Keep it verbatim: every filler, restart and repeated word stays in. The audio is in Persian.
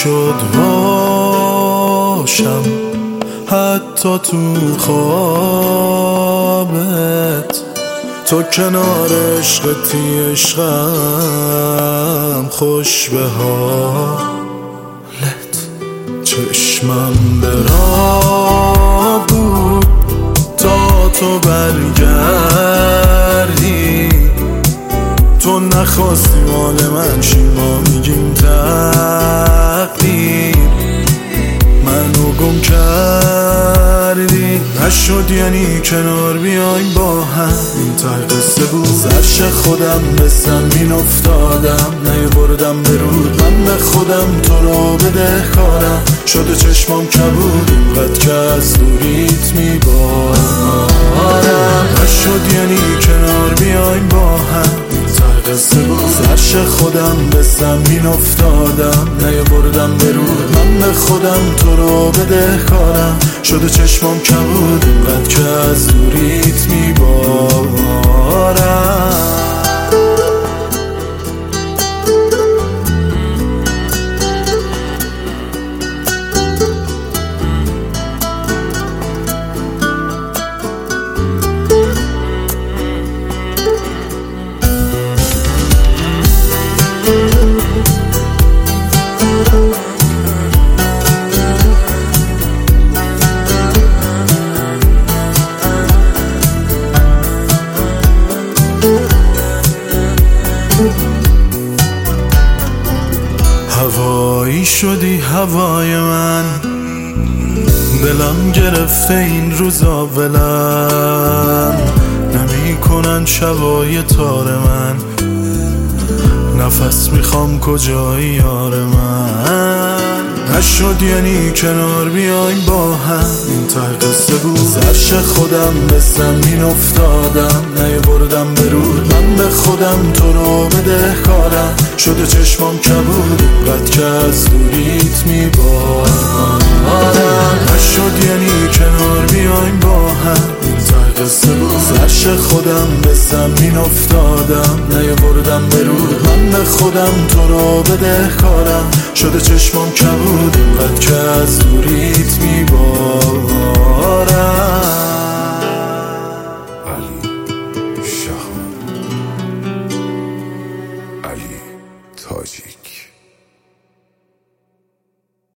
شد باشم حتی تو خوابت، تو کنار عشقتی عشقم خوش به حالت. چشمم به راه بود تا تو برگردی، تو نخواستی مال من شی، ما میگیم تقدیر منو گم کردی. نشد یعنی کنار بیایم با هم، این ته قصه بود. زرش خودم به زمین افتادم، نیاوردم به رود، من به خودم تو رو بده کارم. شده چشمام کبود اینقدر که از دوریت میبارم. نشد یعنی کنار بیایم با هم، قصه بود. زرش خودم به زمین افتادم، نیاوردم به رود، من به خودم تو رو بده کارم. شده چشمام کبود اینقدر که از دوریت میبارم. هوایی شدی هوای من، دلم گرفته این روزا ولم نمی کنن شبای تار من. نفس میخوام کجایی یار من. نشد یعنی کنار بیایم با هم، این ته قصه بود. زرش خودم به زمین افتادم، نیاوردم به رود، من به خودم تو رو بده کارم. شده چشمام کبود اینقدر که از دوریت میبارم. نشد یعنی کنار بیایم با هم، این ته قصه بود. زرش خودم به زمین افتادم، نیاوردم به رود، من به خودم تو رو بده کارم. شده چشمام کبود اینقدر که از دوریت